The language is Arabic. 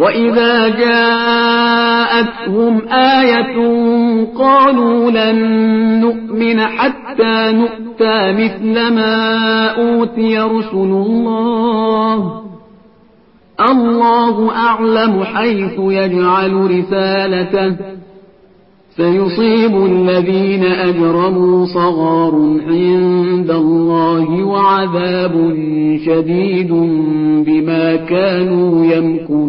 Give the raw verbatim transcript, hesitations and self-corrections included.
وإذا جاءتهم آية قالوا لن نؤمن حتى نؤتى مثل ما أوتي رسل الله الله أعلم حيث يجعل رسالته سيصيب الذين أجرموا صغار عند الله وعذاب شديد بما كانوا يمكرون